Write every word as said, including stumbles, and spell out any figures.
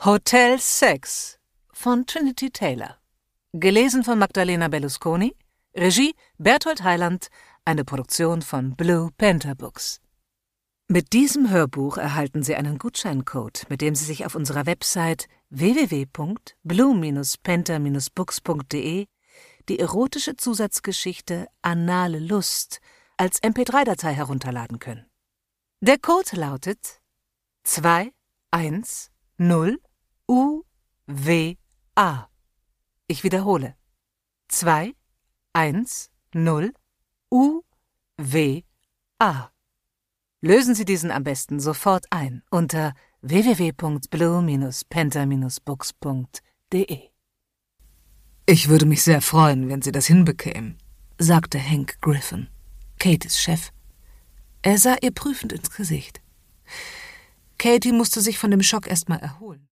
Hotel Sex von Trinity Taylor. Gelesen von Magdalena Berlusconi. Regie Berthold Heiland. Eine Produktion von Blue Panther Books. Mit diesem Hörbuch erhalten Sie einen Gutscheincode, mit dem Sie sich auf unserer Website w w w punkt blue panther books punkt de die erotische Zusatzgeschichte Anale Lust als M P drei Datei herunterladen können. Der Code lautet zwei eins null U W A. Ich wiederhole. zwei eins null U W A. Lösen Sie diesen am besten sofort ein unter w w w punkt blue panther books punkt de. Ich würde mich sehr freuen, wenn Sie das hinbekämen, sagte Hank Griffin, Katys Chef. Er sah ihr prüfend ins Gesicht. Katie musste sich von dem Schock erst mal erholen.